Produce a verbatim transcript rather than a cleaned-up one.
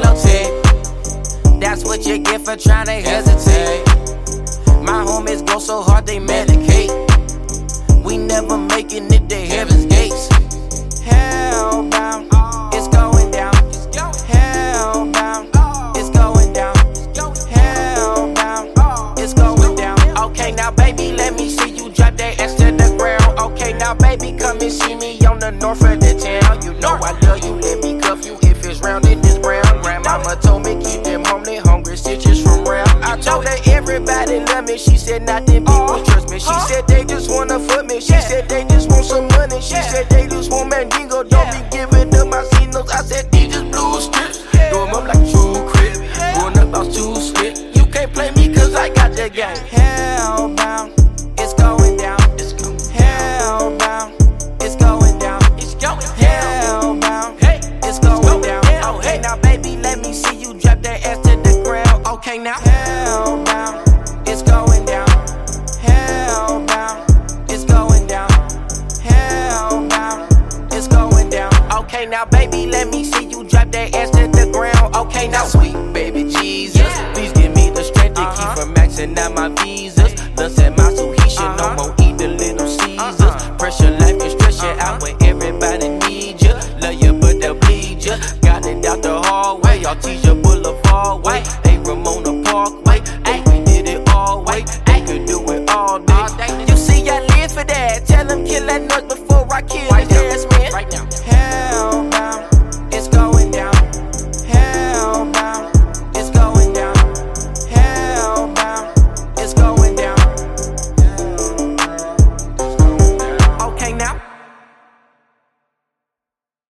tilted. That's what you get for trying to hesitate. My homies go so hard they medicate. We never making it to heaven's gates. Hellbound, it's going down. Hellbound, it's going down. Hellbound, it's going down. Okay, now baby, let me see you drop that ass to the ground. Okay, now baby, come and see me on the north of the town. You know I love you, let me cuff you if it's round in this brown. Grandmama told me keep them homely hungry stitches from round. I told her everybody love me, she said not them people trust me. She said they just wanna fuck me, she said they just want some money. She said they just want Mandingo, don't be giving them my signals. I said these just blue strips, throw them up like true crib. Going up, I was too slick. You can't play me cause I got the game. Hellbound, it's going down. Hellbound, it's going down. It's going hellbound, it's going down. Oh hey now baby, let me see you drop that ass to the ground. Okay now hellbound, it's going down. Hellbound, it's going down. Hellbound, it's going down. Okay now baby, let me see you drop that ass to the ground. Okay now sweet baby Jesus, please give me the strength to keep from maxing out my visas. Love said my Suhisha, no more eat the little Caesars. Pressure life and stress you out when everybody needs you. Love you but they'll bleed you. Got it out the hallway, y'all teach you.